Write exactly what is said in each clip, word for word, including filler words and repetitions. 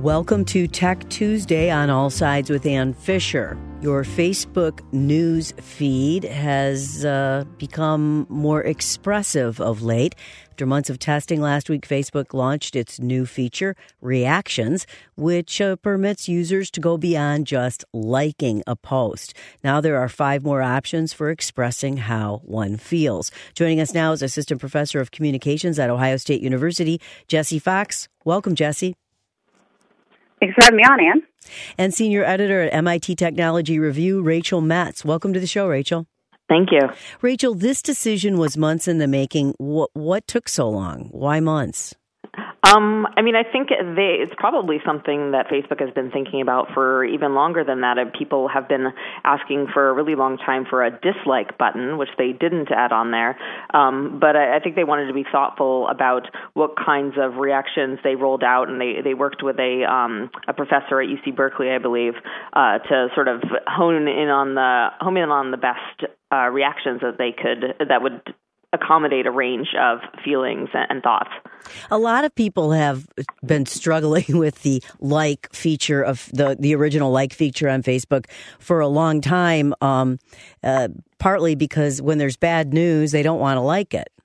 Welcome to Tech Tuesday on All Sides with Ann Fisher. Your Facebook news feed has uh, become more expressive of late. After months of testing last week, Facebook launched its new feature, Reactions, which uh, permits users to go beyond just liking a post. Now there are five more options for expressing how one feels. Joining us now is Assistant Professor of Communications at Ohio State University, Jessie Fox. Welcome, Jessie. Thanks for having me on, Ann. And Senior Editor at M I T Technology Review, Rachel Metz. Welcome to the show, Rachel. Thank you. Rachel, this decision was months in the making. What, what took so long? Why months? Um, I mean, I think they, it's probably something that Facebook has been thinking about for even longer than that. And people have been asking for a really long time for a dislike button, which they didn't add on there. Um, but I, I think they wanted to be thoughtful about what kinds of reactions they rolled out, and they, they worked with a um, a professor at U C Berkeley, I believe, uh, to sort of hone in on the hone in on the best uh, reactions that they could that would accommodate a range of feelings and thoughts. A lot of people have been struggling with the like feature of the, the original like feature on Facebook for a long time, um, uh, partly because when there's bad news, they don't want to like it.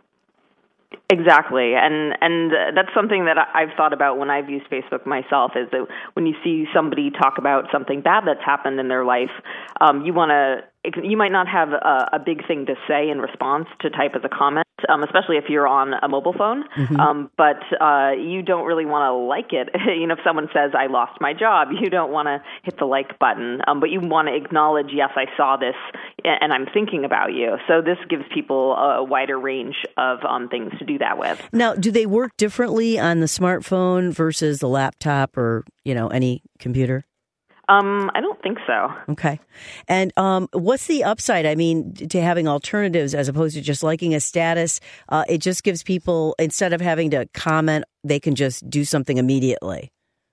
Exactly, and and that's something that I've thought about when I've used Facebook myself, is that when you see somebody talk about something bad that's happened in their life, um, you want to, you might not have a, a big thing to say in response to type as a comment, um, especially if you're on a mobile phone, mm-hmm. um, but uh, you don't really want to like it. You know, if someone says, I lost my job, you don't want to hit the like button, um, but you want to acknowledge, yes, I saw this, and I'm thinking about you. So this gives people a wider range of um, things to do that with. Now, do they work differently on the smartphone versus the laptop or, you know, any computer? Um, I don't think so. Okay. And um, what's the upside? I mean, to having alternatives as opposed to just liking a status, uh, it just gives people, instead of having to comment, they can just do something immediately.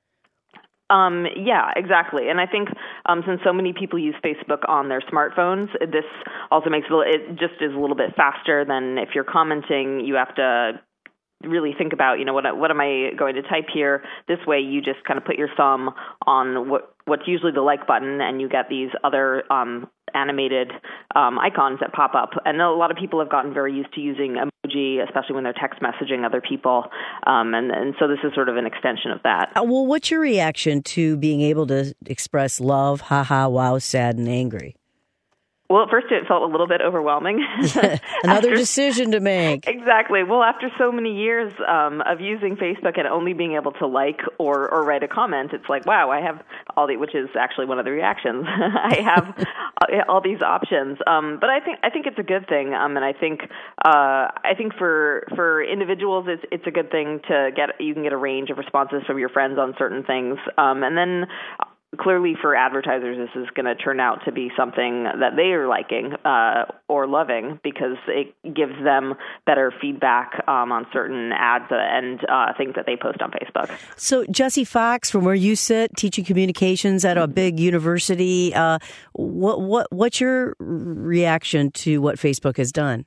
Um, yeah, exactly. And I think um, since so many people use Facebook on their smartphones, this also makes it, it just is a little bit faster than if you're commenting. You have to really think about, you know, what what am I going to type here? This way you just kind of put your thumb on what what's usually the like button, and you get these other um, animated um, icons that pop up. And a lot of people have gotten very used to using emoji, especially when they're text messaging other people. Um, and, and so this is sort of an extension of that. Uh, well, what's your reaction to being able to express love, haha, wow, sad, and angry? Well, at first it felt a little bit overwhelming. Another after, decision to make. Exactly. Well, after so many years um, of using Facebook and only being able to like or, or write a comment, it's like, wow, I have all the, which is actually one of the reactions. I have all these options. Um, but I think I think it's a good thing, um, and I think uh, I think for for individuals, it's it's a good thing to get. You can get a range of responses from your friends on certain things, um, and then. Clearly, for advertisers, this is going to turn out to be something that they are liking uh, or loving, because it gives them better feedback um, on certain ads and uh, things that they post on Facebook. So, Jessie Fox, from where you sit, teaching communications at a big university, uh, what what what's your reaction to what Facebook has done?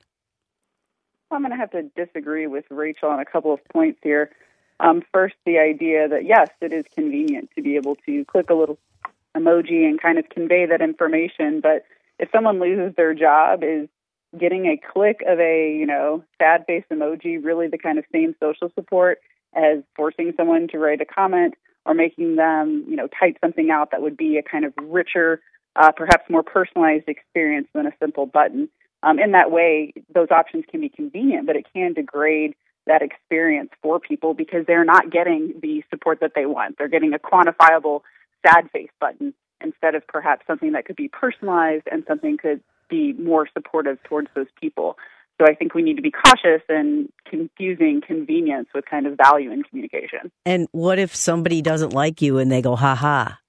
I'm going to have to disagree with Rachel on a couple of points here. Um, first, the idea that, yes, it is convenient to be able to click a little emoji and kind of convey that information. But if someone loses their job, is getting a click of a, you know, sad face emoji really the kind of same social support as forcing someone to write a comment or making them, you know, type something out that would be a kind of richer, uh, perhaps more personalized experience than a simple button? Um, in that way, those options can be convenient, but it can degrade that experience for people because they're not getting the support that they want. They're getting a quantifiable sad face button instead of perhaps something that could be personalized and something could be more supportive towards those people. So I think we need to be cautious in confusing convenience with kind of value in communication. And what if somebody doesn't like you and they go, ha ha?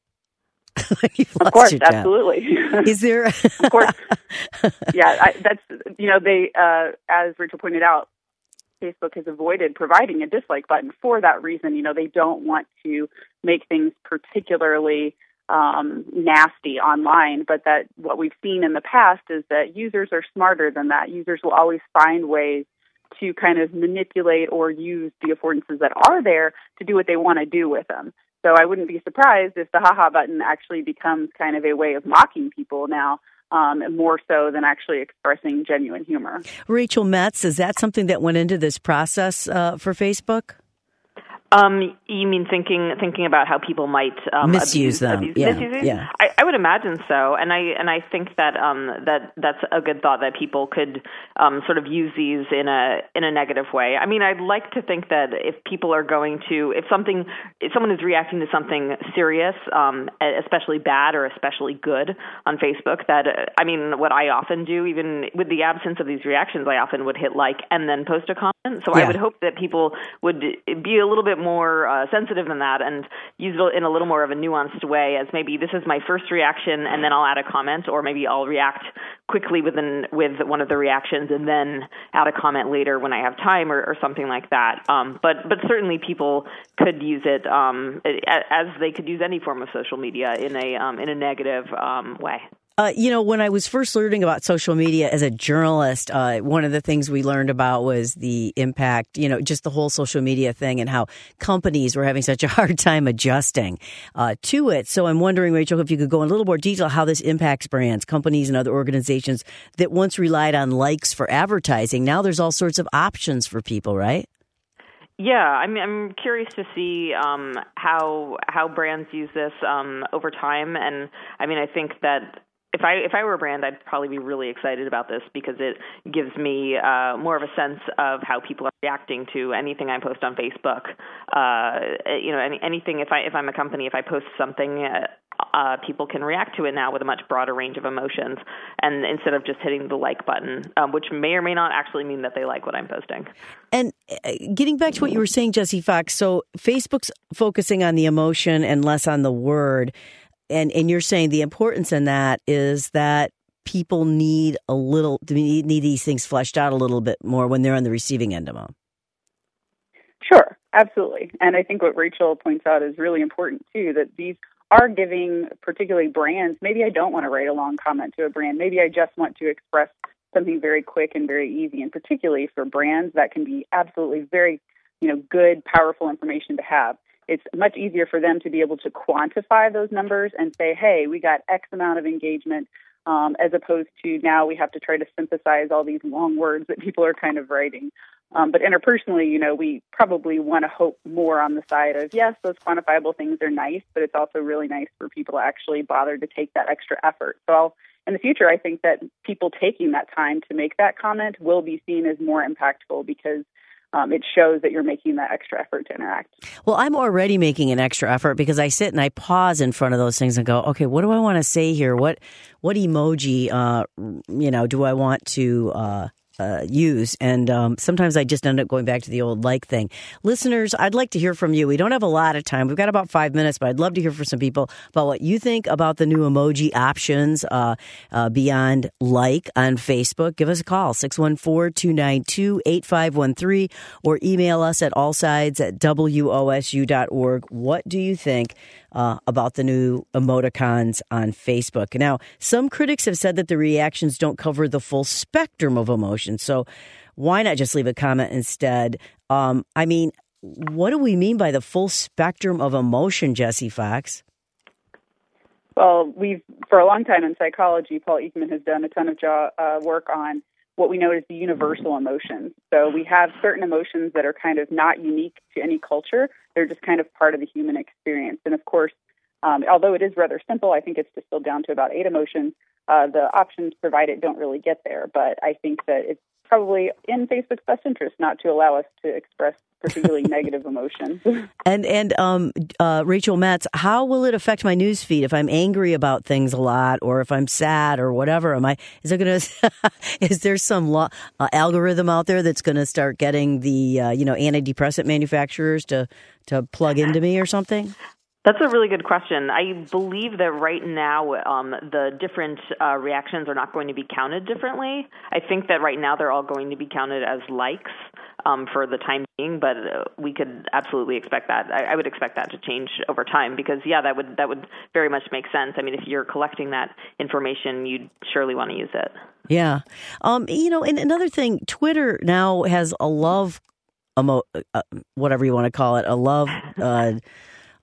Of course, absolutely. Is there? Of course. Yeah, I, that's, you know, they, uh, as Rachel pointed out, Facebook has avoided providing a dislike button for that reason. You know, they don't want to make things particularly um, nasty online, but that what we've seen in the past is that users are smarter than that. Users will always find ways to kind of manipulate or use the affordances that are there to do what they want to do with them. So I wouldn't be surprised if the haha button actually becomes kind of a way of mocking people now, um, more so than actually expressing genuine humor. Rachel Metz, is that something that went into this process uh, for Facebook? Um, you mean thinking thinking about how people might um, misuse abuse, them? Abuse, yeah, misuse yeah. I, I would imagine so, and I and I think that um, that that's a good thought, that people could um, sort of use these in a in a negative way. I mean, I'd like to think that if people are going to, if something, if someone is reacting to something serious, um, especially bad or especially good on Facebook, that uh, I mean, what I often do, even with the absence of these reactions, I often would hit like and then post a comment. So yeah. I would hope that people would be a little bit more uh, sensitive than that and use it in a little more of a nuanced way, as maybe this is my first reaction and then I'll add a comment, or maybe I'll react quickly within, with one of the reactions and then add a comment later when I have time, or, or something like that. Um, but but certainly people could use it um, as they could use any form of social media in a um, in a negative um, way. Uh, you know, when I was first learning about social media as a journalist, uh, one of the things we learned about was the impact, you know, just the whole social media thing and how companies were having such a hard time adjusting uh, to it. So I'm wondering, Rachel, if you could go in a little more detail how this impacts brands, companies, and other organizations that once relied on likes for advertising. Now there's all sorts of options for people, right? Yeah, I'm I'm curious to see um, how how brands use this um, over time, and I mean, I think that. If I if I were a brand, I'd probably be really excited about this, because it gives me uh, more of a sense of how people are reacting to anything I post on Facebook. Uh, you know, any, anything. If I if I'm a company, if I post something, uh, uh, people can react to it now with a much broader range of emotions, and instead of just hitting the like button, um, which may or may not actually mean that they like what I'm posting. And getting back to what you were saying, Jessie Fox, so Facebook's focusing on the emotion and less on the word. And and you're saying the importance in that is that people need a little, need, need these things fleshed out a little bit more when they're on the receiving end of them. Sure, absolutely. And I think what Rachel points out is really important, too, that these are giving particularly brands, maybe I don't want to write a long comment to a brand. Maybe I just want to express something very quick and very easy. And particularly for brands, that can be absolutely very, you know, good, powerful information to have. It's much easier for them to be able to quantify those numbers and say, hey, we got X amount of engagement, um, as opposed to now we have to try to synthesize all these long words that people are kind of writing. Um, but interpersonally, you know, we probably want to hope more on the side of, yes, those quantifiable things are nice, but it's also really nice for people to actually bother to take that extra effort. So I'll, in the future, I think that people taking that time to make that comment will be seen as more impactful, because Um, it shows that you're making that extra effort to interact. Well, I'm already making an extra effort because I sit and I pause in front of those things and go, okay, what do I want to say here? What what emoji, uh, you know, do I want to uh, uh, use? And um, sometimes I just end up going back to the old like thing. Listeners, I'd like to hear from you. We don't have a lot of time. We've got about five minutes, but I'd love to hear from some people about what you think about the new emoji options uh, uh, beyond like on Facebook. Give us a call, six one four, two nine two, eight five one three, or email us at allsides at W O S U dot org. What do you think uh, about the new emoticons on Facebook? Now, some critics have said that the reactions don't cover the full spectrum of emotion. So why not just leave a comment instead? Um, I mean, what do we mean by the full spectrum of emotion, Jessie Fox? Well, we've, for a long time in psychology, Paul Ekman has done a ton of jo- uh, work on what we know as the universal emotions. So we have certain emotions that are kind of not unique to any culture. They're just kind of part of the human experience. And of course, um, although it is rather simple, I think it's distilled down to about eight emotions. Uh, the options provided don't really get there. But I think that it's probably in Facebook's best interest not to allow us to express particularly negative emotions. And and um, uh, Rachel Metz, how will it affect my news feed if I'm angry about things a lot, or if I'm sad or whatever? Am I? Is there going to? Is there some lo- uh, algorithm out there that's going to start getting the uh, you know antidepressant manufacturers to to plug into me or something? That's a really good question. I believe that right now um, the different uh, reactions are not going to be counted differently. I think that right now they're all going to be counted as likes um, for the time being, but uh, we could absolutely expect that. I, I would expect that to change over time because, yeah, that would that would very much make sense. I mean, if you're collecting that information, you'd surely want to use it. Yeah. Um, you know, and another thing, Twitter now has a love, emo- uh, whatever you want to call it, a love... Uh,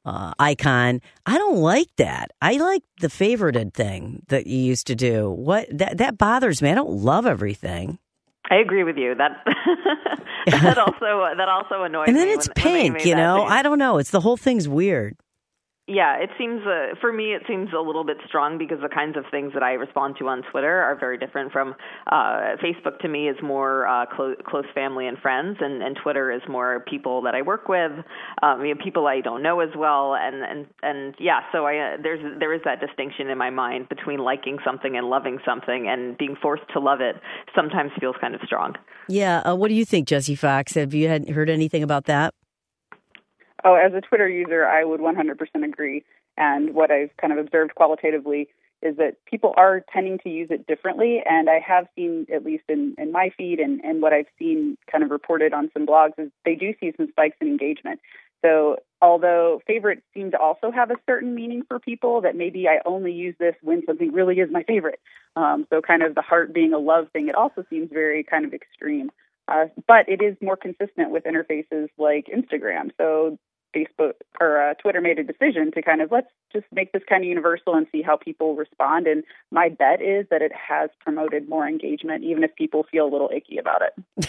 uh, icon. I don't like that. I like the favorited thing that you used to do. What that that bothers me. I don't love everything. I agree with you. That that also that also annoys me. And then it's when, pink, when you know. Change. I don't know. It's the whole thing's weird. Yeah, it seems, uh, for me, it seems a little bit strong because the kinds of things that I respond to on Twitter are very different from, uh, Facebook to me is more uh, clo- close family and friends, and, and Twitter is more people that I work with, um, you know, people I don't know as well, and, and, and yeah, so I, uh, there's there is that distinction in my mind between liking something and loving something, and being forced to love it sometimes feels kind of strong. Yeah, uh, what do you think, Jesse Fox? Have you had, heard anything about that? Oh, as a Twitter user, I would one hundred percent agree. And what I've kind of observed qualitatively is that people are tending to use it differently. And I have seen, at least in, in my feed and, and what I've seen kind of reported on some blogs, is they do see some spikes in engagement. So although favorites seem to also have a certain meaning for people, that maybe I only use this when something really is my favorite. Um, so kind of the heart being a love thing, it also seems very kind of extreme. Uh, but it is more consistent with interfaces like Instagram. So Facebook or uh, Twitter made a decision to kind of let's just make this kind of universal and see how people respond. And my bet is that it has promoted more engagement, even if people feel a little icky about it.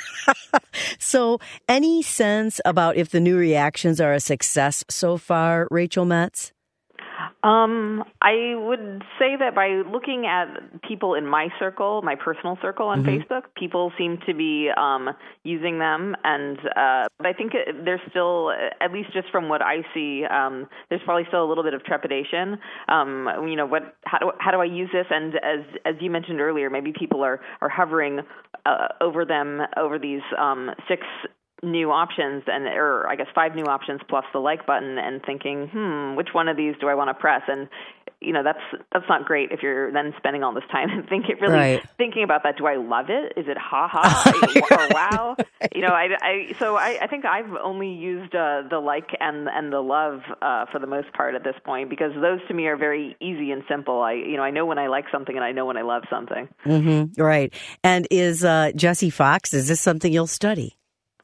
So any sense about if the new reactions are a success so far, Rachel Metz? Um, I would say that by looking at people in my circle, my personal circle on mm-hmm. Facebook, people seem to be um, using them. And uh, but I think there's still, at least just from what I see, um, there's probably still a little bit of trepidation. Um, you know, what? How do how do I use this? And as as you mentioned earlier, maybe people are are hovering uh, over them over these um, six. new options, and or I guess five new options plus the like button, and thinking, hmm, which one of these do I want to press? And you know, that's that's not great if you're then spending all this time and thinking really right. thinking about that. Do I love it? Is it ha ha or wow? You know, I, I so I, I think I've only used uh, the like and and the love uh, for the most part at this point, because those to me are very easy and simple. I you know I know when I like something and I know when I love something. Mm-hmm. Right. And is uh, Jesse Fox? Is this something you'll study?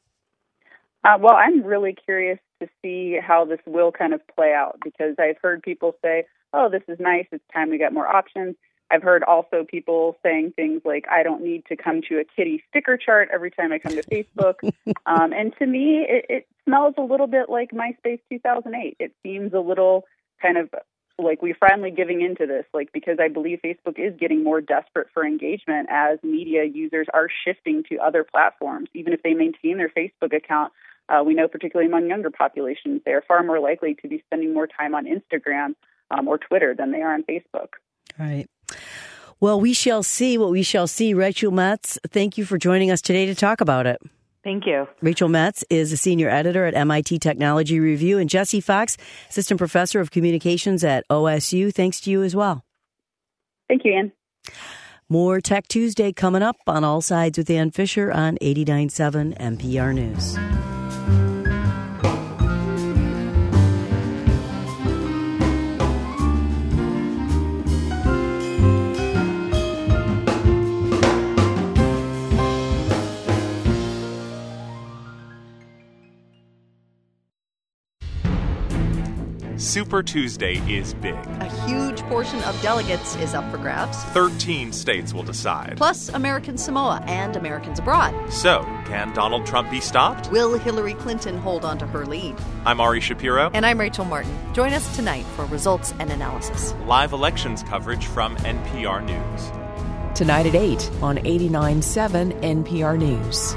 Uh, well, I'm really curious to see how this will kind of play out, because I've heard people say, oh, this is nice, it's time we got more options. I've heard also people saying things like, I don't need to come to a kitty sticker chart every time I come to Facebook. um, and to me, it, it smells a little bit like MySpace two thousand eight. It seems a little kind of like we're finally giving into this, like because I believe Facebook is getting more desperate for engagement as media users are shifting to other platforms. Even if they maintain their Facebook account, uh, we know particularly among younger populations, they're far more likely to be spending more time on Instagram um, or Twitter than they are on Facebook. Right. Well, we shall see what we shall see. Rachel Metz, thank you for joining us today to talk about it. Thank you. Rachel Metz is a senior editor at M I T Technology Review, and Jesse Fox, assistant professor of communications at O S U. Thanks to you as well. Thank you, Ann. More Tech Tuesday coming up on All Sides with Ann Fisher on eighty-nine point seven N P R News. Super Tuesday is big. A huge portion of delegates is up for grabs. Thirteen states will decide. Plus American Samoa and Americans abroad. So, can Donald Trump be stopped? Will Hillary Clinton hold on to her lead? I'm Ari Shapiro. And I'm Rachel Martin. Join us tonight for results and analysis. Live elections coverage from N P R News. Tonight at eight on eighty-nine point seven N P R News.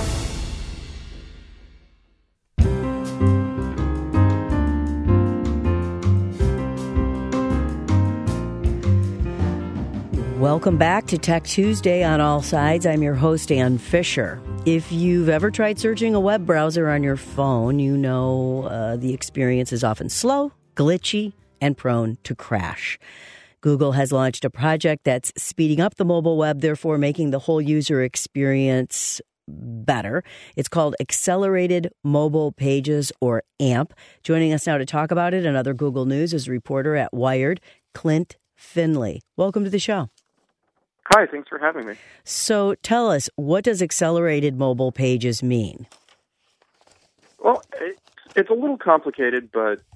Welcome back to Tech Tuesday on All Sides. I'm your host, Ann Fisher. If you've ever tried searching a web browser on your phone, you know uh, the experience is often slow, glitchy, and prone to crash. Google has launched a project that's speeding up the mobile web, therefore making the whole user experience better. It's called Accelerated Mobile Pages, or A M P. Joining us now to talk about it and other Google News is reporter at Wired, Clint Finley. Welcome to the show. Hi, thanks for having me. So tell us, what does Accelerated Mobile Pages mean? Well, it, it's a little complicated, but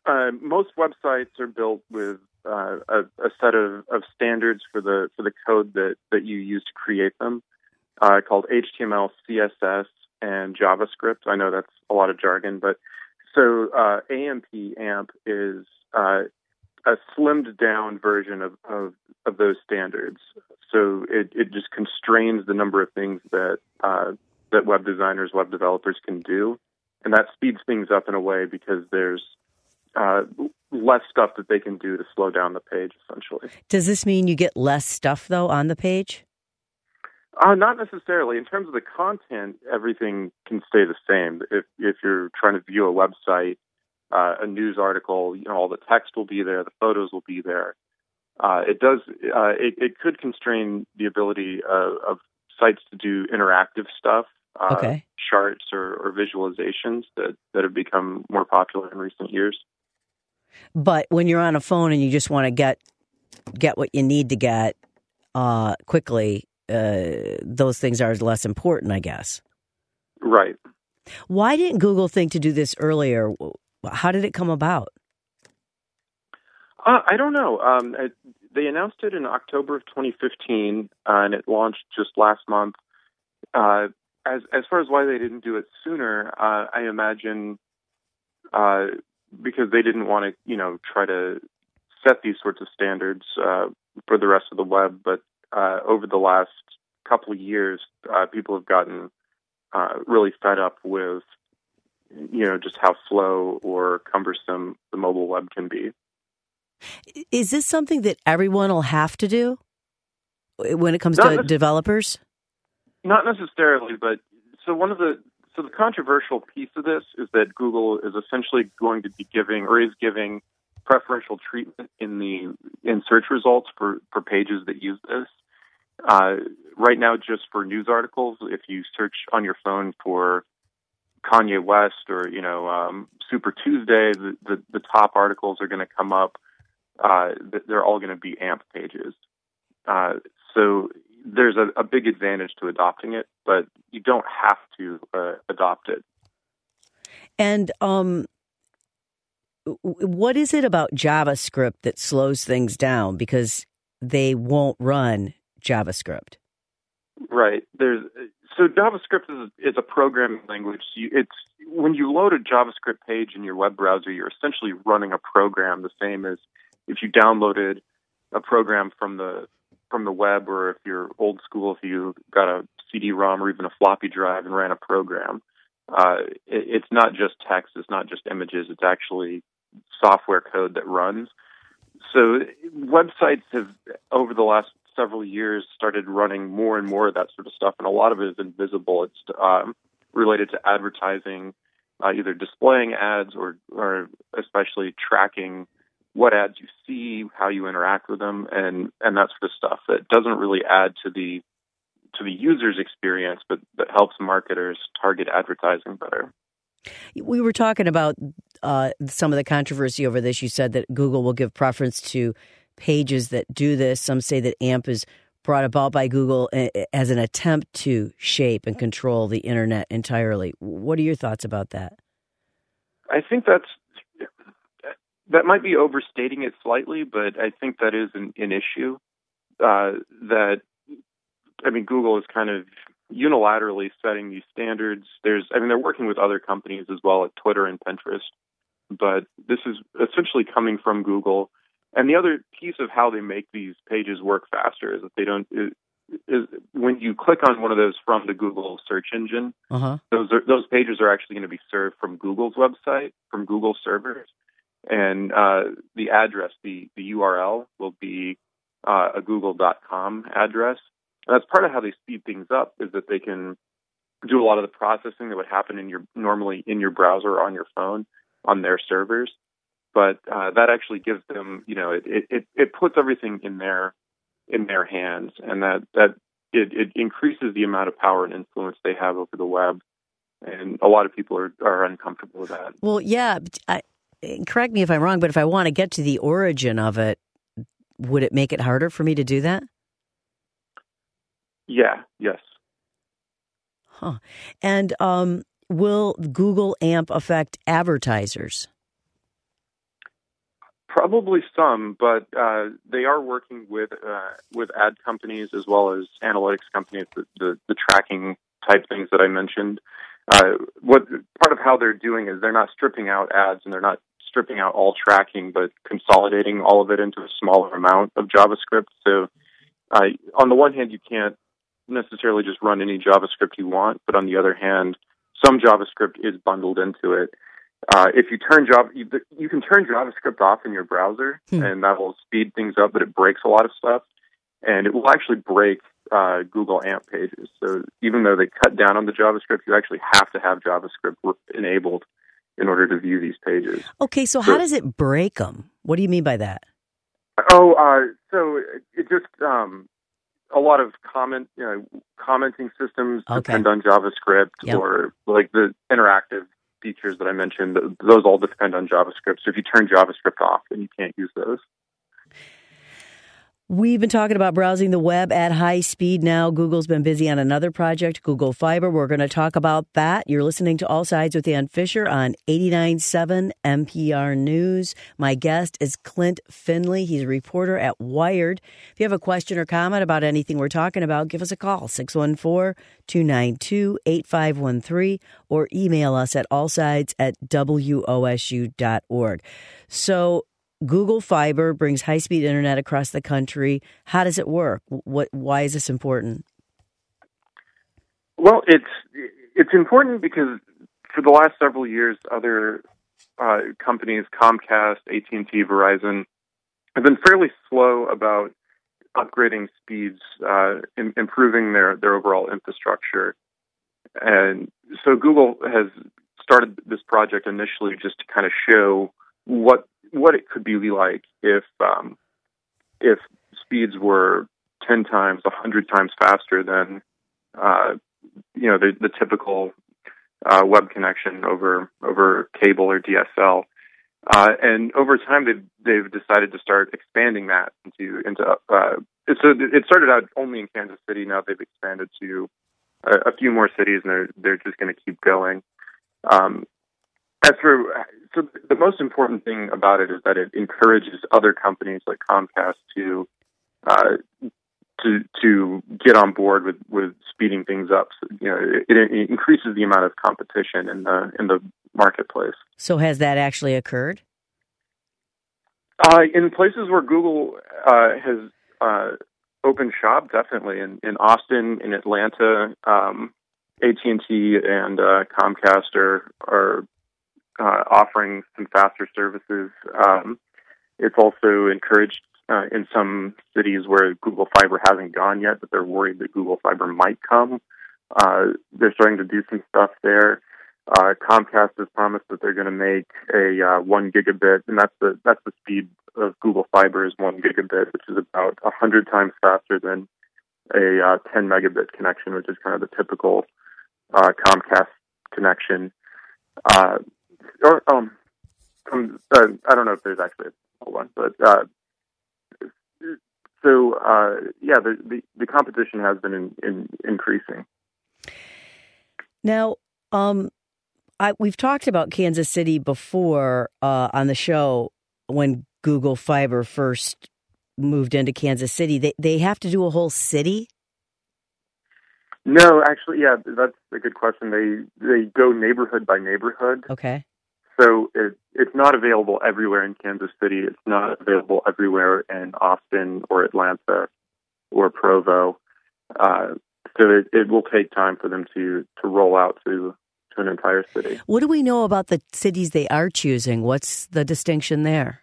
uh, most websites are built with uh, a, a set of, of standards for the for the code that, that you use to create them, uh, called H T M L, C S S, and JavaScript. I know that's a lot of jargon, but so uh, A M P AMP is uh, a slimmed down version of, of, of those standards. So it, it just constrains the number of things that uh, that web designers, web developers can do, and that speeds things up in a way because there's uh, less stuff that they can do to slow down the page, essentially. Does this mean you get less stuff, though, on the page? Uh, not necessarily. In terms of the content, everything can stay the same. If if you're trying to view a website, uh, a news article, you know, all the text will be there, the photos will be there. Uh, it does. Uh, it, it could constrain the ability of, of sites to do interactive stuff, uh, okay. charts or, or visualizations that, that have become more popular in recent years. But when you're on a phone and you just want to get get what you need to get uh, quickly, uh, those things are less important, I guess. Right. Why didn't Google think to do this earlier? How did it come about? Uh, I don't know. Um, it, they announced it in October of twenty fifteen, uh, and it launched just last month. Uh, as as far as why they didn't do it sooner, uh, I imagine uh, because they didn't want to, you know, try to set these sorts of standards uh, for the rest of the web. But uh, over the last couple of years, uh, people have gotten uh, really fed up with, you know, just how slow or cumbersome the mobile web can be. Is this something that everyone will have to do when it comes Not to nec- developers? Not necessarily, but so one of the so the controversial piece of this is that Google is essentially going to be giving or is giving preferential treatment in the in search results for, for pages that use this. Uh, right now, just for news articles, if you search on your phone for Kanye West or you know um, Super Tuesday, the, the, the top articles are going to come up. Uh, they're all going to be A M P pages. Uh, so there's a, a big advantage to adopting it, but you don't have to uh, adopt it. And um, what is it about JavaScript that slows things down? Because they won't run JavaScript. Right. There's so JavaScript is, is a programming language. You, it's when you load a JavaScript page in your web browser, you're essentially running a program the same as if you downloaded a program from the from the web, or if you're old school, if you got a C D ROM or even a floppy drive and ran a program. Uh, it, it's not just text, it's not just images, it's actually software code that runs. So websites have, over the last several years, started running more and more of that sort of stuff, and a lot of it is invisible. It's um, related to advertising, uh, either displaying ads or, or especially tracking what ads you see, how you interact with them, and, and that sort of stuff that doesn't really add to the to the user's experience, but that helps marketers target advertising better. We were talking about uh, some of the controversy over this. You said that Google will give preference to pages that do this. Some say that A M P is brought about by Google as an attempt to shape and control the internet entirely. What are your thoughts about that? I think that's that might be overstating it slightly, but I think that is an, an issue. Uh, that I mean, Google is kind of unilaterally setting these standards. There's, I mean, they're working with other companies as well, like Twitter and Pinterest, but this is essentially coming from Google. And the other piece of how they make these pages work faster is that they don't. Is, is when you click on one of those from the Google search engine, uh-huh. those are, those pages are actually going to be served from Google's website, from Google servers. And uh, the address, the, the U R L, will be uh, a google dot com address. And that's part of how they speed things up, is that they can do a lot of the processing that would happen in your normally in your browser or on your phone on their servers. But uh, that actually gives them, you know, it, it, it puts everything in their in their hands, and that that it, it increases the amount of power and influence they have over the web. And a lot of people are, are uncomfortable with that. Well, yeah. I, correct me if I'm wrong, but if I want to get to the origin of it, would it make it harder for me to do that? Yeah, yes. Huh. And um, will Google A M P affect advertisers? Probably some, but uh, they are working with uh, with ad companies as well as analytics companies, the, the, the tracking type things that I mentioned. Uh, what part of how they're doing is they're not stripping out ads and they're not stripping out all tracking, but consolidating all of it into a smaller amount of JavaScript. So uh, on the one hand, you can't necessarily just run any JavaScript you want, but on the other hand, some JavaScript is bundled into it. Uh, if you turn Java, you, you can turn JavaScript off in your browser, hmm. and that will speed things up, but it breaks a lot of stuff, and it will actually break uh, Google A M P pages. So even though they cut down on the JavaScript, you actually have to have JavaScript enabled in order to view these pages. Okay, so, so how does it break them? What do you mean by that? Oh, uh, so it, it just um, a lot of comment, you know, commenting systems okay. depend on JavaScript, yep. or like the interactive features that I mentioned, those all depend on JavaScript. So if you turn JavaScript off, then you can't use those. We've been talking about browsing the web at high speed now. Google's been busy on another project, Google Fiber. We're going to talk about that. You're listening to All Sides with Ann Fisher on eighty-nine point seven N P R News. My guest is Clint Finley. He's a reporter at Wired. If you have a question or comment about anything we're talking about, give us a call, six one four, two nine two, eight five one three, or email us at allsides at W O S U dot org. So, Google Fiber brings high-speed internet across the country. How does it work? What? Why is this important? Well, it's it's important because for the last several years, other uh, companies, Comcast, A T and T, Verizon, have been fairly slow about upgrading speeds, uh, in, improving their, their overall infrastructure. And so Google has started this project initially just to kind of show what what it could be like if um, if speeds were ten times, a hundred times faster than uh, you know the, the typical uh, web connection over over cable or D S L. Uh, and over time, they've they've decided to start expanding that into into. Uh, so it started out only in Kansas City. Now they've expanded to a, a few more cities, and they're they're just going to keep going. Um, As for, so the most important thing about it is that it encourages other companies like Comcast to uh, to to get on board with, with speeding things up. So, you know, it, it increases the amount of competition in the in the marketplace. So has that actually occurred? Uh, in places where Google uh, has uh, opened shop, definitely in, in Austin, in Atlanta, um, A T and T and uh, Comcast are are Uh, offering some faster services. Um, it's also encouraged uh, in some cities where Google Fiber hasn't gone yet, but they're worried that Google Fiber might come. Uh, they're starting to do some stuff there. Uh, Comcast has promised that they're going to make a uh, one gigabit, and that's the that's the speed of Google Fiber is one gigabit, which is about a hundred times faster than a uh, ten megabit connection, which is kind of the typical uh, Comcast connection. Uh, Or, um, um uh, I don't know if there's actually a one, but uh, so uh, yeah, the, the the competition has been in, in increasing. Now, um, I, we've talked about Kansas City before uh, on the show when Google Fiber first moved into Kansas City. They they have to do a whole city. No, actually, yeah, that's a good question. They they go neighborhood by neighborhood. Okay. So it, it's not available everywhere in Kansas City. It's not available everywhere in Austin or Atlanta or Provo. Uh, so it, it will take time for them to, to roll out to, to an entire city. What do we know about the cities they are choosing? What's the distinction there?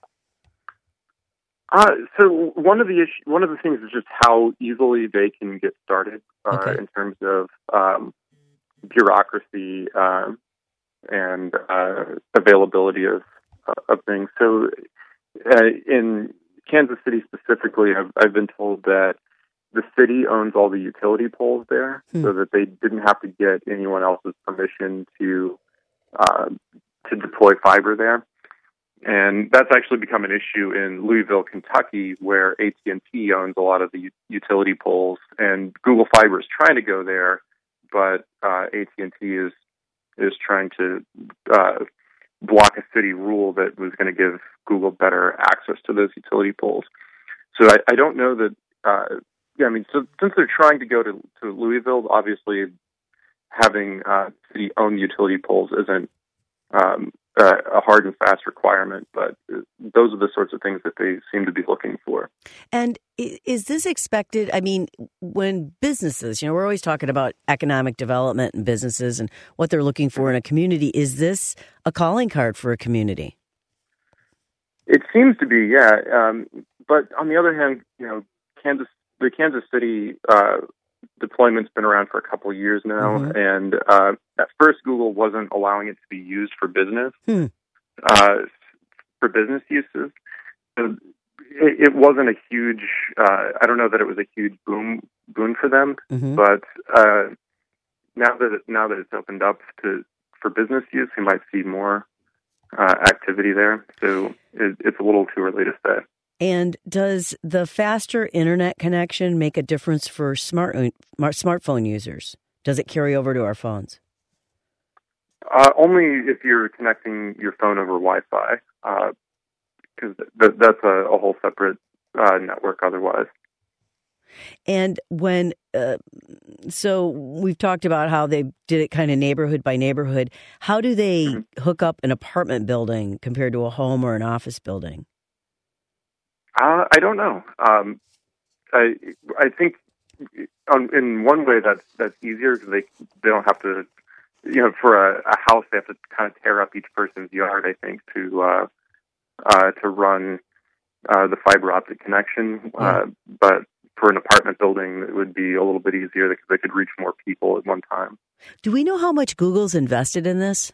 Uh, so one of the issue, one of the things is just how easily they can get started uh, okay. in terms of um, bureaucracy. Uh, and uh, availability of uh, of things. So uh, in Kansas City specifically, I've, I've been told that the city owns all the utility poles there, hmm. so that they didn't have to get anyone else's permission to uh, to deploy fiber there. And that's actually become an issue in Louisville, Kentucky, where A T and T owns a lot of the utility poles, and Google Fiber is trying to go there, but uh, A T and T is is trying to uh, block a city rule that was going to give Google better access to those utility poles. So I, I don't know that. Uh, yeah, I mean, so, since they're trying to go to, to Louisville, obviously having uh, city-owned utility poles isn't um, a, a hard and fast requirement, but those are the sorts of things that they seem to be looking for. And is this expected? I mean, when businesses, you know, we're always talking about economic development and businesses and what they're looking for in a community. Is this a calling card for a community? It seems to be, yeah. Um, but on the other hand, you know, Kansas, the Kansas City uh, deployment's been around for a couple of years now, mm-hmm. and uh, at first Google wasn't allowing it to be used for business, hmm. uh, for business uses. So it, it wasn't a huge. Uh, I don't know that it was a huge boom boon for them, mm-hmm. but uh, now that it, now that it's opened up to for business use, we might see more uh, activity there. So it, it's a little too early to say. And does the faster internet connection make a difference for smart smartphone users? Does it carry over to our phones? Uh, only if you're connecting your phone over Wi-Fi, because uh, th- that's a, a whole separate uh, network otherwise. And when, uh, so we've talked about how they did it kind of neighborhood by neighborhood. How do they mm-hmm. hook up an apartment building compared to a home or an office building? Uh, I don't know. Um, I I think on, in one way that's that's easier because they they don't have to, you know, for a, a house they have to kind of tear up each person's yard. I think to uh, uh, to run uh, the fiber optic connection, yeah. uh, but for an apartment building it would be a little bit easier because they could reach more people at one time. Do we know how much Google's invested in this?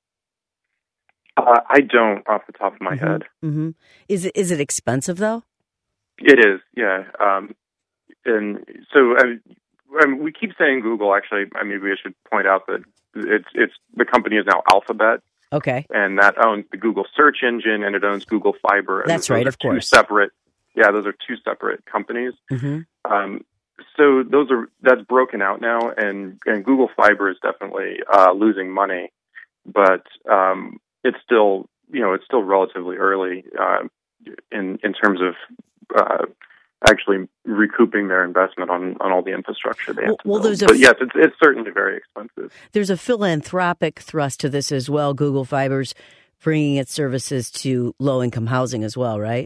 Uh, I don't, off the top of my mm-hmm. head. Mm-hmm. Is it is it expensive though? It is, yeah. Um, and so I mean, I mean, we keep saying Google. Actually, I mean, maybe I should point out that it's it's the company is now Alphabet. Okay. And that owns the Google search engine, and it owns Google Fiber. That's right, of course. Two separate, yeah, those are two separate companies. Mm-hmm. Um, so those are that's broken out now, and and Google Fiber is definitely uh, losing money, but um, it's still, you know, it's still relatively early uh, in in terms of uh, actually recouping their investment on, on all the infrastructure they have well, to well, build. There's a but yes, it's it's certainly very expensive. There's a philanthropic thrust to this as well. Google Fiber's bringing its services to low-income housing as well, right?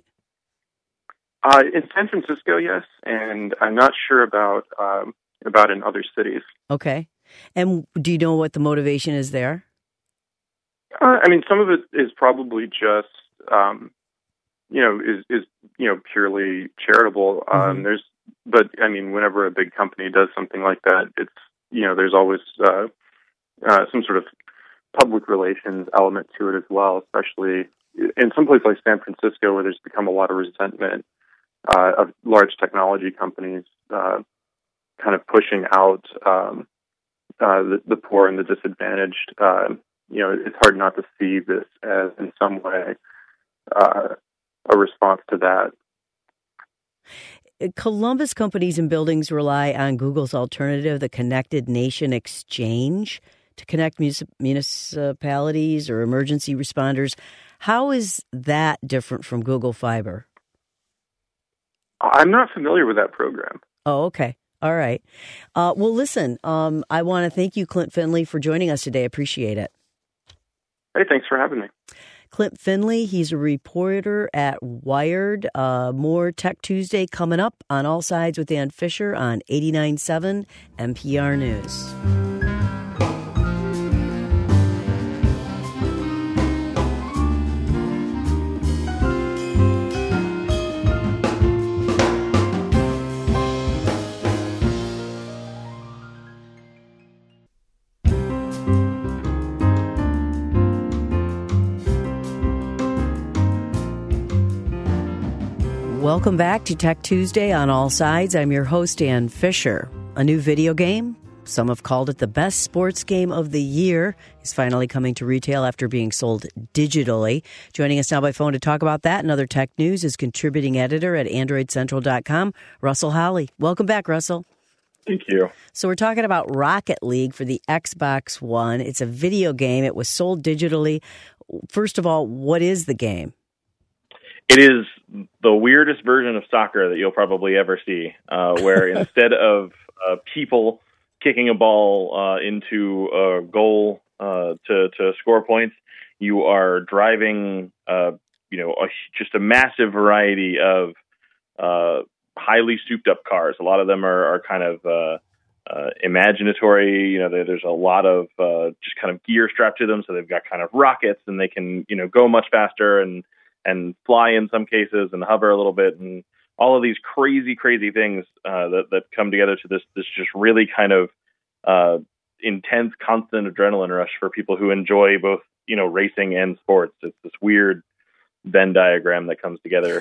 Uh, in San Francisco, yes, and I'm not sure about um, about in other cities. Okay, and do you know what the motivation is there? Uh, I mean, some of it is probably just, um, you know, is, is, you know, purely charitable. Um, mm-hmm. There's, but I mean, whenever a big company does something like that, it's, you know, there's always uh, uh, some sort of public relations element to it as well, especially in some place like San Francisco where there's become a lot of resentment uh, of large technology companies uh, kind of pushing out um, uh, the, the poor and the disadvantaged. Uh, You know, it's hard not to see this as, in some way, uh, a response to that. Columbus companies and buildings rely on Google's alternative, the Connected Nation Exchange, to connect municipalities or emergency responders. How is that different from Google Fiber? I'm not familiar with that program. Oh, okay. All right. Uh, well, listen, um, I want to thank you, Clint Finley, for joining us today. Appreciate it. Hey, thanks for having me. Clint Finley, he's a reporter at Wired. Uh, more Tech Tuesday coming up on All Sides with Ann Fisher on eighty-nine point seven N P R News. Welcome back to Tech Tuesday on All Sides. I'm your host, Ann Fisher. A new video game, some have called it the best sports game of the year, is finally coming to retail after being sold digitally. Joining us now by phone to talk about that and other tech news is contributing editor at Android Central dot com, Russell Holly. Welcome back, Russell. Thank you. So we're talking about Rocket League for the Xbox One. It's a video game. It was sold digitally. first of all, what is the game? It is the weirdest version of soccer that you'll probably ever see, uh, where instead of uh, people kicking a ball uh, into a goal uh, to, to score points, you are driving, uh, you know, a, just a massive variety of uh, highly souped up cars. A lot of them are, are kind of uh, uh, imaginatory. You know, there, there's a lot of uh, just kind of gear strapped to them, so they've got kind of rockets, and they can, you know, go much faster and and fly in some cases and hover a little bit, and all of these crazy, crazy things uh, that that come together to this this just really kind of uh, intense, constant adrenaline rush for people who enjoy both, you know, racing and sports. It's this weird Venn diagram that comes together.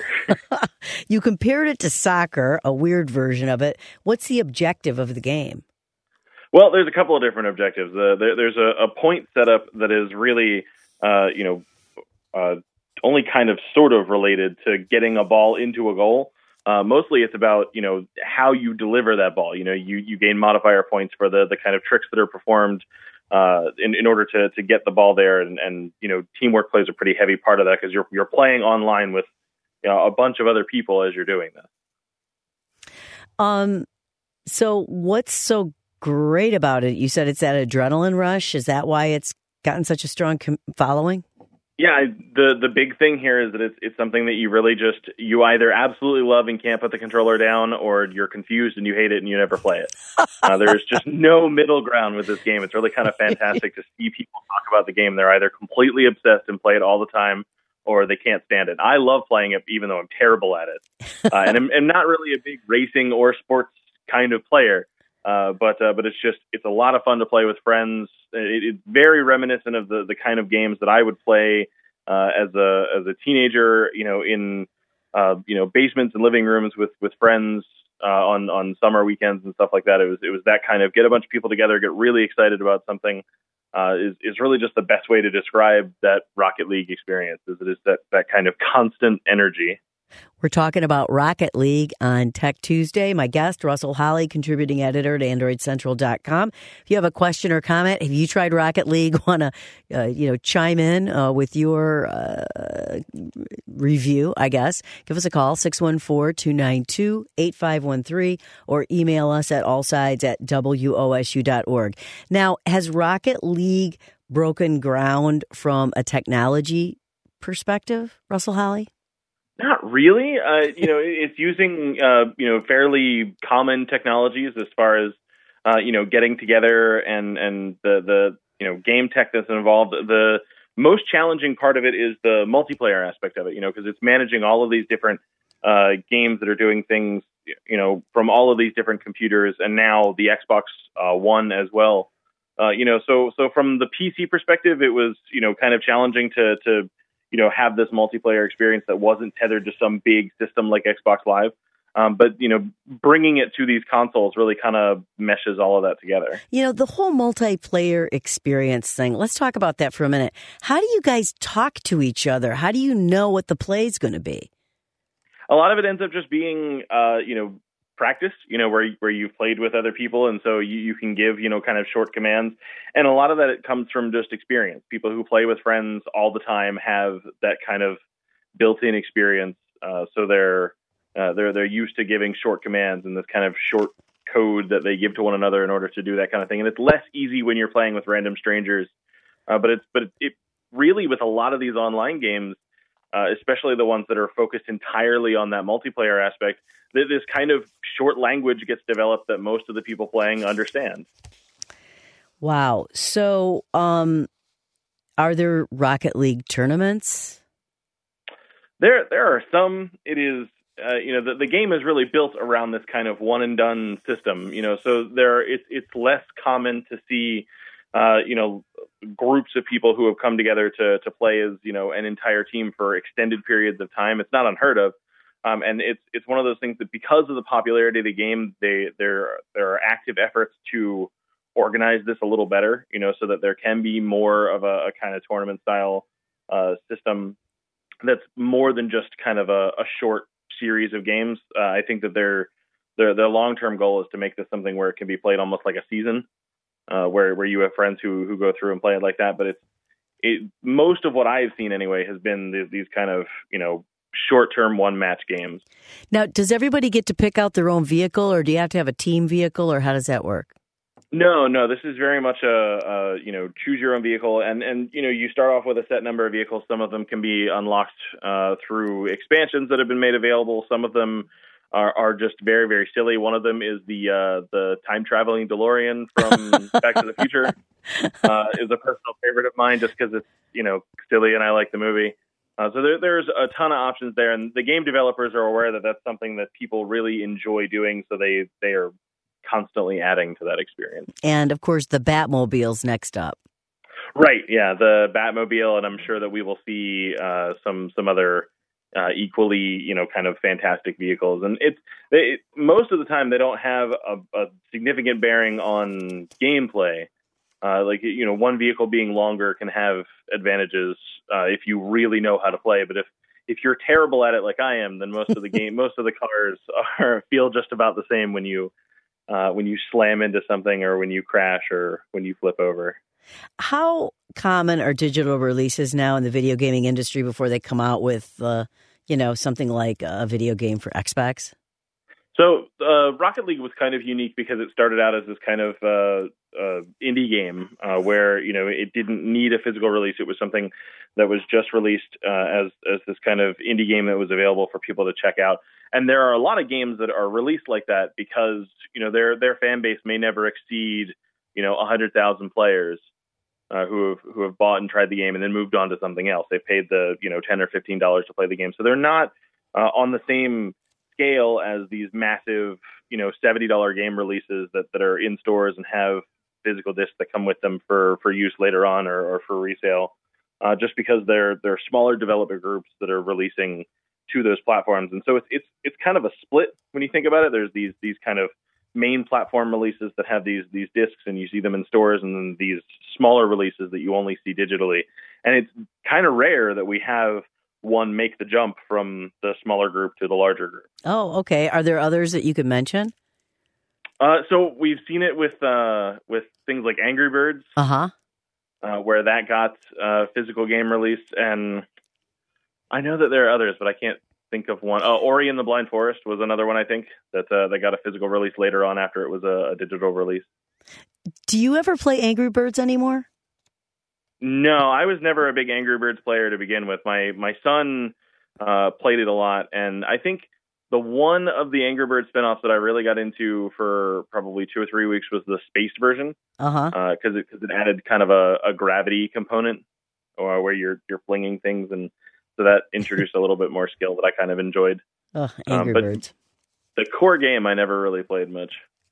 You compared it to soccer, a weird version of it. What's the objective of the game? Well, there's a couple of different objectives. Uh, there, there's a, a point setup that is really, uh, you know, uh, only kind of sort of related to getting a ball into a goal. Uh, mostly it's about, you know, how you deliver that ball. You know, you, you gain modifier points for the, the kind of tricks that are performed uh, in, in order to, to get the ball there. And, and, you know, teamwork plays a pretty heavy part of that because you're, you're playing online with, you know, a bunch of other people as you're doing this. Um, so what's so great about it? You said it's that adrenaline rush. Is that why it's gotten such a strong com- following? Yeah, the the big thing here is that it's it's something that you really just, you either absolutely love and can't put the controller down, or you're confused and you hate it and you never play it. Uh, there's just no middle ground with this game. It's really kind of fantastic to see people talk about the game. They're either completely obsessed and play it all the time, or they can't stand it. I love playing it, even though I'm terrible at it, uh, and I'm, I'm not really a big racing or sports kind of player. Uh, but uh, but it's just, it's a lot of fun to play with friends. It, it's very reminiscent of the, the kind of games that I would play uh, as a as a teenager, you know, in uh, you know, basements and living rooms with with friends uh, on on summer weekends and stuff like that. It was it was that kind of get a bunch of people together, get really excited about something. Uh, is is really just the best way to describe that Rocket League experience. Is it is that that kind of constant energy. We're talking about Rocket League on Tech Tuesday. My guest, Russell Holly, contributing editor at Android Central dot com. If you have a question or comment, have you tried Rocket League, want to uh, you know, chime in uh, with your uh, review, I guess, give us a call, six one four, two nine two, eight five one three, or email us at allsides at W O S U dot org. Now, has Rocket League broken ground from a technology perspective, Russell Holly? Not really. Uh, you know, it's using, uh, you know, fairly common technologies as far as, uh, you know, getting together and, and the, the, you know, game tech that's involved. The most challenging part of it is the multiplayer aspect of it, you know, because it's managing all of these different uh, games that are doing things, you know, from all of these different computers, and now the Xbox uh, One as well. Uh, you know, so so from the P C perspective, it was, you know, kind of challenging to to you know, have this multiplayer experience that wasn't tethered to some big system like Xbox Live. Um, but, you know, bringing it to these consoles really kind of meshes all of that together. You know, the whole multiplayer experience thing, let's talk about that for a minute. How do you guys talk to each other? How do you know what the play is going to be? A lot of it ends up just being, uh, you know, practice, you know, where where you've played with other people, and so you, you can give, you know, kind of short commands. And a lot of that it comes from just experience. People who play with friends all the time have that kind of built-in experience, uh, so they're uh, they're they're used to giving short commands and this kind of short code that they give to one another in order to do that kind of thing. And it's less easy when you're playing with random strangers, uh, but it's but it, it really, with a lot of these online games, uh, especially the ones that are focused entirely on that multiplayer aspect, this kind of short language gets developed that most of the people playing understand. Wow. So, um, are there Rocket League tournaments? There, there are some. It is, uh, you know, the, the game is really built around this kind of one and done system. You know, so there, it's it's less common to see, uh, you know, groups of people who have come together to to play as, you know, an entire team for extended periods of time. It's not unheard of. Um, and it's it's one of those things that, because of the popularity of the game, they there there are active efforts to organize this a little better, you know, so that there can be more of a, a kind of tournament style uh, system that's more than just kind of a, a short series of games. Uh, I think that their their their long term goal is to make this something where it can be played almost like a season, uh, where where you have friends who who go through and play it like that. But it's it, most of what I've seen anyway has been these, these kind of, you know, short-term one-match games. Now, does everybody get to pick out their own vehicle, or do you have to have a team vehicle, or how does that work? No, no, this is very much a, a you know, choose your own vehicle. And, and, you know, you start off with a set number of vehicles. Some of them can be unlocked uh, through expansions that have been made available. Some of them are, are just very, very silly. One of them is the uh, the time-traveling DeLorean from Back to the Future. Uh, is a personal favorite of mine just because it's, you know, silly and I like the movie. Uh, so there, there's a ton of options there. And the game developers are aware that that's something that people really enjoy doing. So they, they are constantly adding to that experience. And, of course, the Batmobile's next up. Right, yeah, the Batmobile, and I'm sure that we will see uh, some some other uh, equally, you know, kind of fantastic vehicles. And it's they, most of the time they don't have a, a significant bearing on gameplay. Uh, like, you know, one vehicle being longer can have advantages uh, if you really know how to play. But if if you're terrible at it, like I am, then most of the game, most of the cars are feel just about the same when you. Uh, when you slam into something or when you crash or when you flip over. How common are digital releases now in the video gaming industry before they come out with, uh, you know, something like a video game for Xbox? So uh, Rocket League was kind of unique because it started out as this kind of uh, uh, indie game uh, where, you know, it didn't need a physical release. It was something that was just released uh, as as this kind of indie game that was available for people to check out. And there are a lot of games that are released like that because, you know, their their fan base may never exceed, you know, one hundred thousand players uh, who have who have bought and tried the game and then moved on to something else. They paid the, you know, ten or fifteen dollars to play the game. So they're not uh, on the same scale as these massive, you know, seventy dollars game releases that, that are in stores and have physical discs that come with them for, for use later on or, or for resale, uh, just because they're they're smaller developer groups that are releasing to those platforms. And so it's it's it's kind of a split when you think about it. There's these these kind of main platform releases that have these these discs and you see them in stores, and then these smaller releases that you only see digitally. And it's kind of rare that we have one make the jump from the smaller group to the larger group. Oh, okay. Are there others that you could mention? Uh, so we've seen it with uh, with things like Angry Birds, uh-huh. uh, where that got uh, physical game release. And I know that there are others, but I can't think of one. Uh, Ori and the Blind Forest was another one, I think, that uh, that got a physical release later on after it was a, a digital release. Do you ever play Angry Birds anymore? No, I was never a big Angry Birds player to begin with. My my son uh, played it a lot, and I think the one of the Angry Birds spinoffs that I really got into for probably two or three weeks was the space version, uh-huh, because uh, it because it added kind of a, a gravity component, or where you're you're flinging things, and so that introduced a little bit more skill that I kind of enjoyed. Oh, Angry um, but Birds. The core game I never really played much.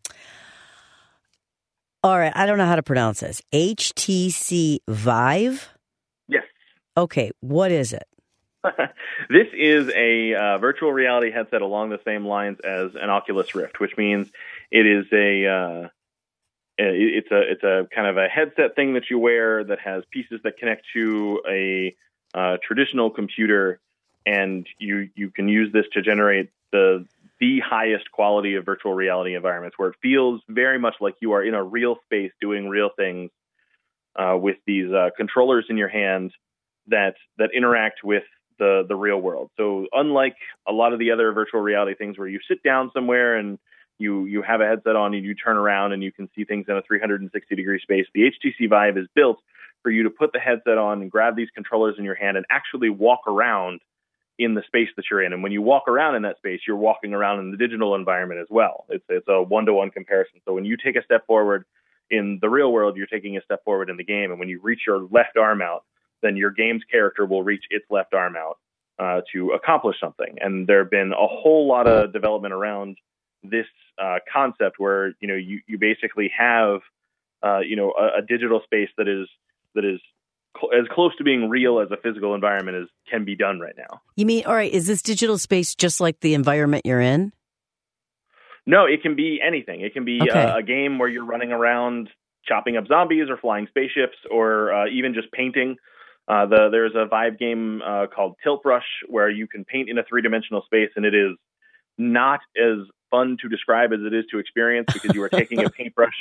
All right, I don't know how to pronounce this. H T C Vive? Yes. Okay, what is it? This is a uh, virtual reality headset along the same lines as an Oculus Rift, which means it is a uh, it's a it's a kind of a headset thing that you wear that has pieces that connect to a uh, traditional computer, and you you can use this to generate the the highest quality of virtual reality environments, where it feels very much like you are in a real space doing real things uh, with these uh, controllers in your hand that that interact with the the real world. So unlike a lot of the other virtual reality things where you sit down somewhere and you you have a headset on and you turn around and you can see things in a three hundred sixty degree space, the H T C Vive is built for you to put the headset on and grab these controllers in your hand and actually walk around in the space that you're in. And when you walk around in that space, you're walking around in the digital environment as well. It's it's a one-to-one comparison. So when you take a step forward in the real world, you're taking a step forward in the game. And when you reach your left arm out, then your game's character will reach its left arm out uh, to accomplish something. And there have been a whole lot of development around this uh, concept where, you know, you, you basically have, uh, you know, a, a digital space that is that is cl- as close to being real as a physical environment as can be done right now. You mean, all right, is this digital space just like the environment you're in? No, it can be anything. It can be Okay. uh, a game where you're running around chopping up zombies or flying spaceships or uh, even just painting. Uh, the, there's a Vive game uh, called Tilt Brush where you can paint in a three-dimensional space, and it is not as fun to describe as it is to experience because you are taking a paintbrush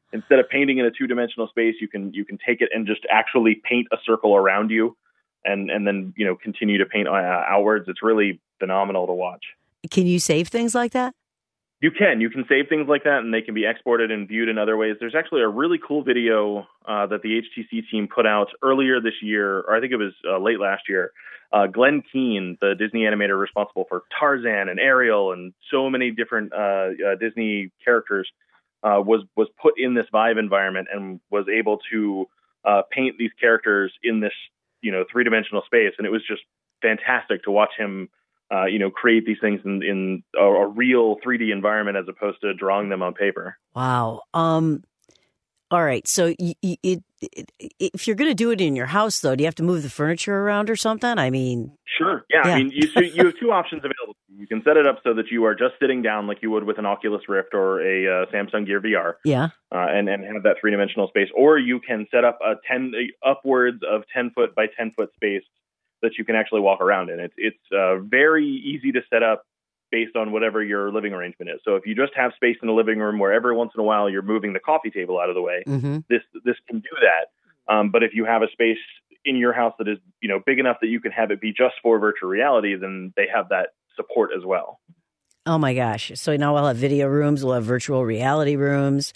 instead of painting in a two-dimensional space, you can you can take it and just actually paint a circle around you, and and then you know continue to paint uh, outwards. It's really phenomenal to watch. Can you save things like that? You can. You can save things like that, and they can be exported and viewed in other ways. There's actually a really cool video uh, that the H T C team put out earlier this year, or I think it was uh, late last year. Uh, Glenn Keane, the Disney animator responsible for Tarzan and Ariel and so many different uh, uh, Disney characters, uh, was was put in this Vive environment and was able to uh, paint these characters in this you know three-dimensional space, and it was just fantastic to watch him. Uh, you know, create these things in, in a, a real three D environment as opposed to drawing them on paper. Wow. Um, all right. So y- y- it, it, if you're going to do it in your house, though, do you have to move the furniture around or something? I mean, sure. Yeah. yeah. I mean, you, so you have two options available. You can set it up so that you are just sitting down like you would with an Oculus Rift or a uh, Samsung Gear V R. Yeah. Uh, and, and have that three dimensional space. Or you can set up a ten upwards of ten foot by ten foot space that you can actually walk around in. It's it's uh, very easy to set up based on whatever your living arrangement is. So if you just have space in the living room where every once in a while you're moving the coffee table out of the way, mm-hmm. this this can do that. Um, but if you have a space in your house that is you know big enough that you can have it be just for virtual reality, then they have that support as well. Oh my gosh! So now we'll have video rooms, we'll have virtual reality rooms.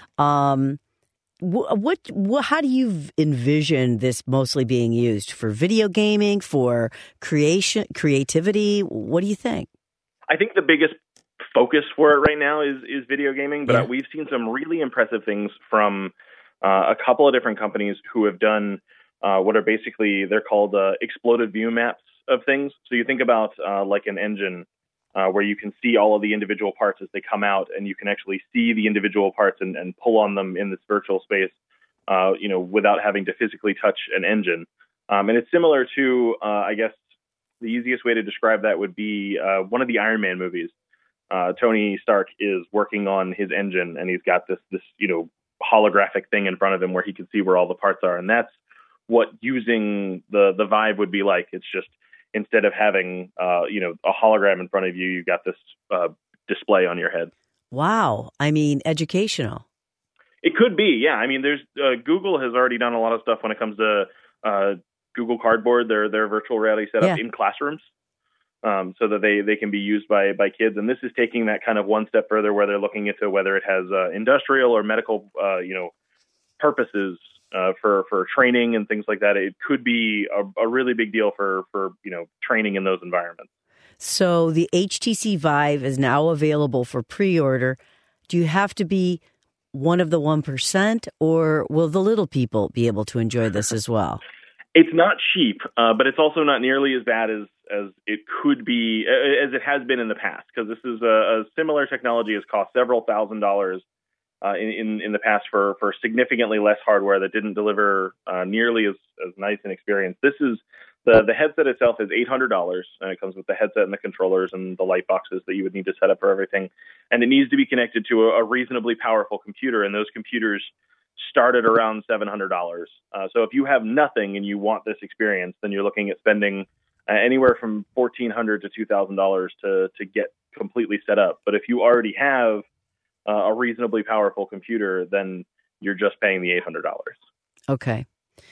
Um, What, what, how do you envision this mostly being used for video gaming, for creation, creativity? What do you think? I think the biggest focus for it right now is, is video gaming, but yeah. we've seen some really impressive things from uh, a couple of different companies who have done uh, what are basically, they're called uh, exploded view maps of things. So you think about uh, like an engine Uh, where you can see all of the individual parts as they come out, and you can actually see the individual parts and, and pull on them in this virtual space, uh, you know, without having to physically touch an engine. Um, and it's similar to, uh, I guess, the easiest way to describe that would be uh, one of the Iron Man movies. Uh, Tony Stark is working on his engine, and he's got this, this, you know, holographic thing in front of him where he can see where all the parts are, and that's what using the the Vive would be like. It's just instead of having, uh, you know, a hologram in front of you, you've got this uh, display on your head. Wow. I mean, educational. It could be, yeah. I mean, there's uh, Google has already done a lot of stuff when it comes to uh, Google Cardboard, their their virtual reality setup yeah. in classrooms, um, so that they, they can be used by, by kids. And this is taking that kind of one step further, where they're looking into whether it has uh, industrial or medical, uh, you know, purposes. Uh, for, for training and things like that. It could be a, a really big deal for, for, you know, training in those environments. So the H T C Vive is now available for pre-order. Do you have to be one of the one percent, or will the little people be able to enjoy this as well? It's not cheap, uh, but it's also not nearly as bad as, as it could be, as it has been in the past, because this is a, a similar technology has cost several thousand dollars Uh, in, in, in the past for, for significantly less hardware that didn't deliver uh, nearly as, as nice an experience. This is the the headset itself is eight hundred dollars, and it comes with the headset and the controllers and the light boxes that you would need to set up for everything. And it needs to be connected to a, a reasonably powerful computer, and those computers start at around seven hundred dollars. Uh, so if you have nothing and you want this experience, then you're looking at spending uh, anywhere from fourteen hundred dollars to two thousand dollars to to get completely set up. But if you already have Uh, a reasonably powerful computer, then you're just paying the eight hundred dollars. Okay.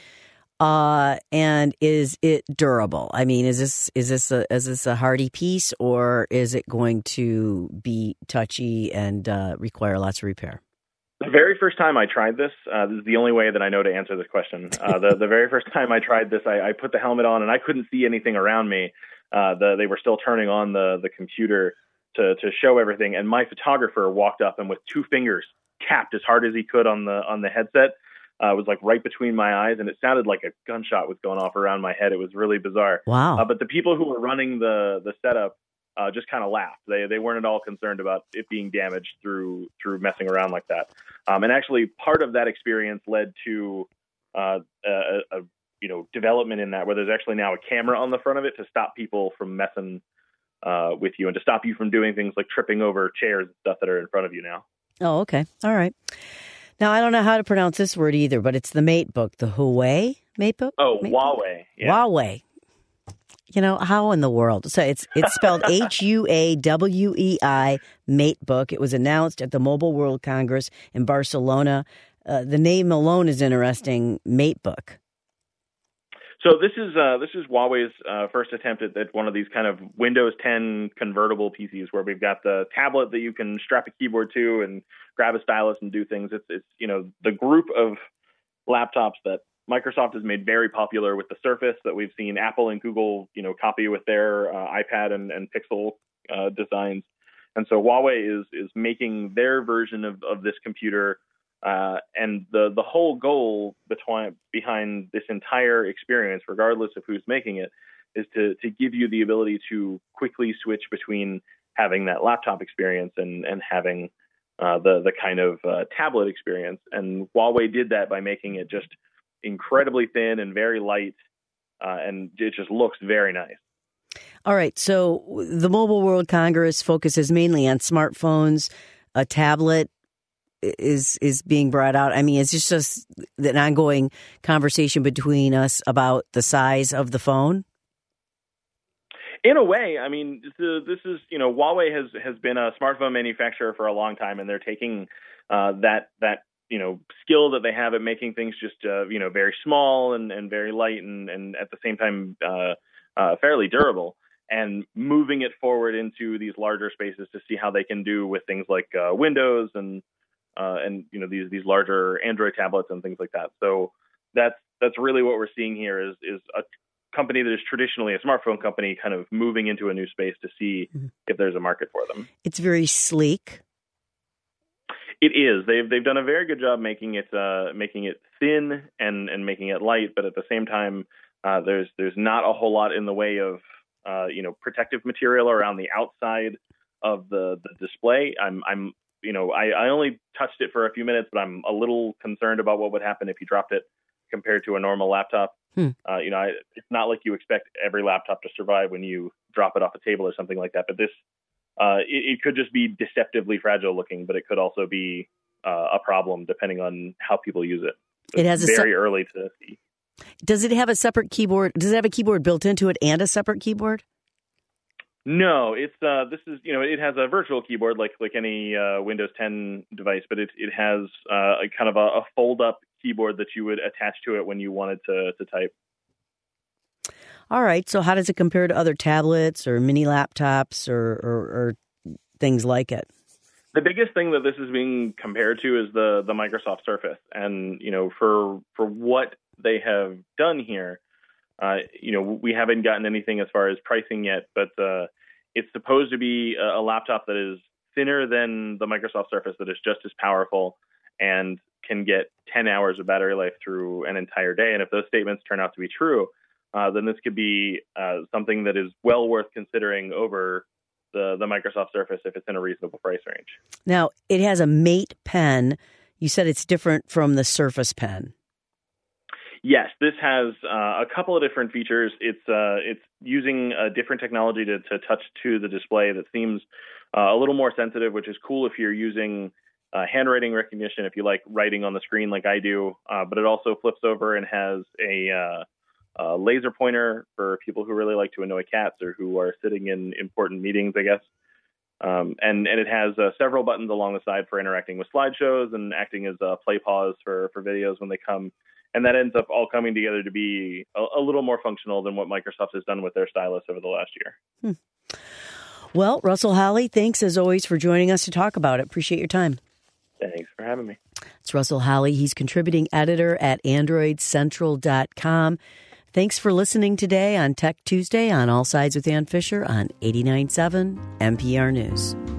Uh, and is it durable? I mean, is this is this a is this a hardy piece, or is it going to be touchy and uh, require lots of repair? The very first time I tried this, uh, this is the only way that I know to answer this question. Uh, the the very first time I tried this, I, I put the helmet on and I couldn't see anything around me. Uh, the, they were still turning on the the computer to to show everything, and my photographer walked up and with two fingers tapped as hard as he could on the on the headset. Uh, it was like right between my eyes, and it sounded like a gunshot was going off around my head. It was really bizarre. Wow! Uh, but the people who were running the the setup uh, just kind of laughed. They they weren't at all concerned about it being damaged through through messing around like that. Um, and actually, part of that experience led to uh, a, a you know development in that, where there's actually now a camera on the front of it to stop people from messing Uh, with you and to stop you from doing things like tripping over chairs and stuff that are in front of you now. Oh, okay. All right. Now, I don't know how to pronounce this word either, but it's the MateBook, the Huawei MateBook? Oh, MateBook? Huawei. Yeah. Huawei. You know, how in the world? So it's it's spelled H U A W E I, MateBook. It was announced at the Mobile World Congress in Barcelona. Uh, the name alone is interesting, MateBook. So this is uh, this is Huawei's uh, first attempt at, at one of these kind of Windows ten convertible P Cs, where we've got the tablet that you can strap a keyboard to and grab a stylus and do things. It's it's you know the group of laptops that Microsoft has made very popular with the Surface, that we've seen Apple and Google, you know, copy with their uh, iPad and, and Pixel uh, designs. And so Huawei is is making their version of, of this computer. Uh, and the, the whole goal between, behind this entire experience, regardless of who's making it, is to, to give you the ability to quickly switch between having that laptop experience and, and having uh, the, the kind of uh, tablet experience. And Huawei did that by making it just incredibly thin and very light, uh, and it just looks very nice. All right, so the Mobile World Congress focuses mainly on smartphones. A tablet is is being brought out. I mean, is this just an ongoing conversation between us about the size of the phone? In a way, I mean, this is, you know, Huawei has, has been a smartphone manufacturer for a long time, and they're taking uh, that that you know, skill that they have at making things just, uh, you know, very small and, and very light and, and at the same time uh, uh, fairly durable, and moving it forward into these larger spaces to see how they can do with things like uh, Windows and, uh, and you know, these these larger Android tablets and things like that. So that's that's really what we're seeing here is is a company that is traditionally a smartphone company kind of moving into a new space to see mm-hmm. if there's a market for them. It's very sleek. It is. They've they've done a very good job making it uh, making it thin and, and making it light, but at the same time, uh, there's there's not a whole lot in the way of uh, you know protective material around the outside of the, the display. I'm I'm you know I, I only touched it for a few minutes, but I'm a little concerned about what would happen if you dropped it compared to a normal laptop. Hmm. Uh, you know, I, it's not like you expect every laptop to survive when you drop it off a table or something like that, but this. Uh, it, it could just be deceptively fragile looking, but it could also be uh, a problem depending on how people use it. So it has it's a very se- early to see. Does it have a separate keyboard? Does it have a keyboard built into it and a separate keyboard? No, it's uh, this is you know it has a virtual keyboard like like any uh, Windows ten device, but it it has uh, a kind of a, a fold up keyboard that you would attach to it when you wanted to to type. All right. So how does it compare to other tablets or mini laptops or, or, or things like it? The biggest thing that this is being compared to is the the Microsoft Surface. And, you know, for for what they have done here, uh, you know, we haven't gotten anything as far as pricing yet, but uh, it's supposed to be a, a laptop that is thinner than the Microsoft Surface, that is just as powerful and can get ten hours of battery life through an entire day. And if those statements turn out to be true, Uh, then this could be uh, something that is well worth considering over the, the Microsoft Surface if it's in a reasonable price range. Now, it has a Mate pen. You said it's different from the Surface Pen. Yes, this has uh, a couple of different features. It's uh, it's using a different technology to, to touch to the display that seems uh, a little more sensitive, which is cool if you're using uh, handwriting recognition, if you like writing on the screen like I do. Uh, but it also flips over and has a uh, Uh, laser pointer for people who really like to annoy cats or who are sitting in important meetings, I guess. Um, and, and it has uh, several buttons along the side for interacting with slideshows and acting as a play pause for, for videos when they come. And that ends up all coming together to be a, a little more functional than what Microsoft has done with their stylus over the last year. Hmm. Well, Russell Holly, thanks as always for joining us to talk about it. Appreciate your time. Thanks for having me. It's Russell Holly. He's contributing editor at android central dot com. Thanks for listening today on Tech Tuesday on All Sides with Ann Fisher on eighty-nine point seven N P R News.